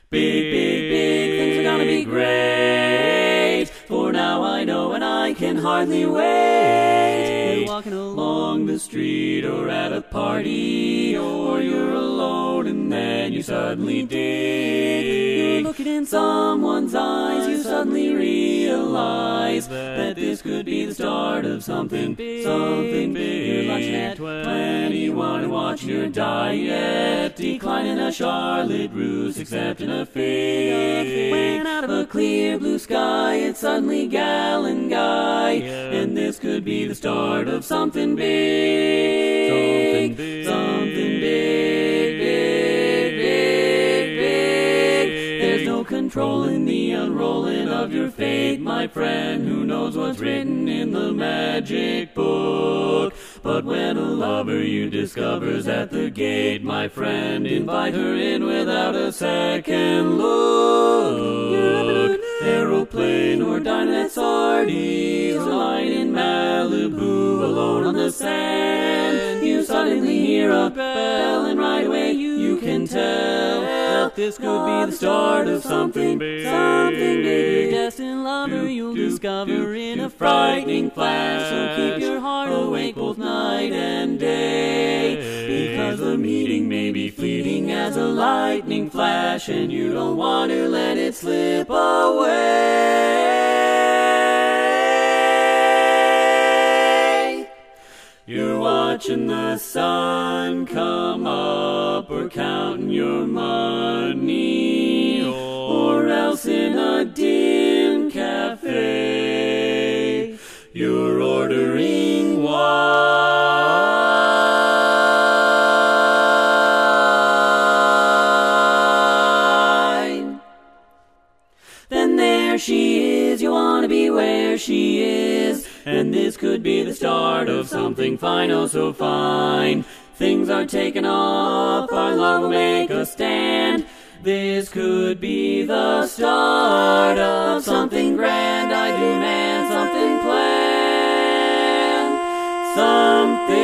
Big, big, big, things are gonna be great. For now I know and I can hardly wait. You're walking along the street or at a party, or you're alone and then you suddenly dig. You're looking in someone's eyes, you suddenly realize that this could be the start of something big. Something big. You're lunching at 21 and watching your diet decline in a Charlotte Russe, accepting a fig. When out of a clear blue sky, it's suddenly gal and guy, and this could be the start of something big. Something big. Something big, big, big, big. There's no controlling the unrolling of your fate, my friend. Who knows what's written in the magic book? But when a lover you discover's at the gate, my friend, invite her in without a second look. You're up in an aeroplane or dining at Sardi's, or lying in Malibu alone on the sand. You suddenly hear a bell and right away you can tell that this could be the start of something big. Something big. Your destined lover you'll discover in a frightening flash. So keep your heart awake both night and day, because the meeting may be fleeting as a lightning flash, and you don't want to let it slip away. You're watching the sun come up, or counting your money, or else in a dim cafe you're ordering wine. Then there she is, you want to be where she is, and this could be the start of something fine, oh so fine. Things are taking off, our love will make a stand. This could be the start of something grand, I demand something planned. Something